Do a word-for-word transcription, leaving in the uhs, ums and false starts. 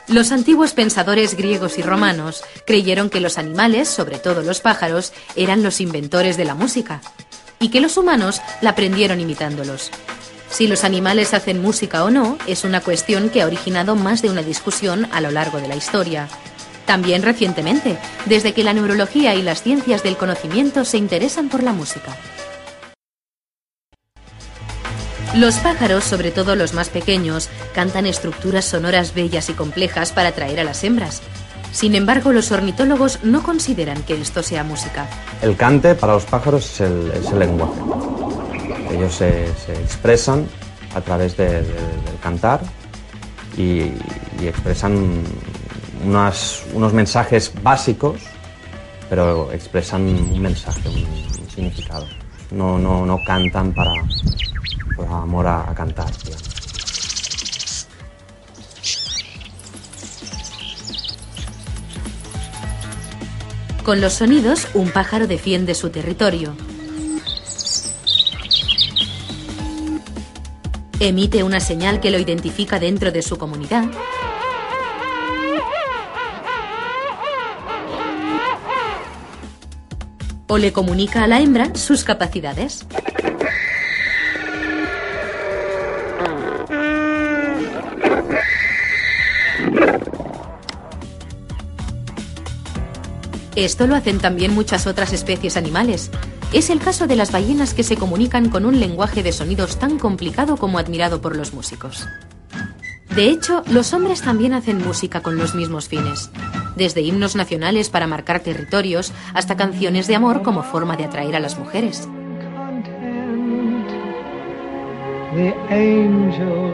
Los antiguos pensadores griegos y romanos creyeron que los animales, sobre todo los pájaros, eran los inventores de la música y que los humanos la aprendieron imitándolos. Si los animales hacen música o no es una cuestión que ha originado más de una discusión a lo largo de la historia. También recientemente, desde que la neurología y las ciencias del conocimiento se interesan por la música. Los pájaros, sobre todo los más pequeños, cantan estructuras sonoras bellas y complejas para atraer a las hembras. Sin embargo, los ornitólogos no consideran que esto sea música. El cante para los pájaros es el, es el lenguaje. Ellos se, se expresan a través de, de, del cantar y, y expresan unas, unos mensajes básicos, pero expresan un mensaje, un, un significado. No, no, no cantan para... por amor a, a cantar, digamos. Con los sonidos, un pájaro defiende su territorio. Emite una señal que lo identifica dentro de su comunidad. O le comunica a la hembra sus capacidades. Esto lo hacen también muchas otras especies animales. Es el caso de las ballenas, que se comunican con un lenguaje de sonidos tan complicado como admirado por los músicos. De hecho, los hombres también hacen música con los mismos fines, desde himnos nacionales para marcar territorios hasta canciones de amor como forma de atraer a las mujeres.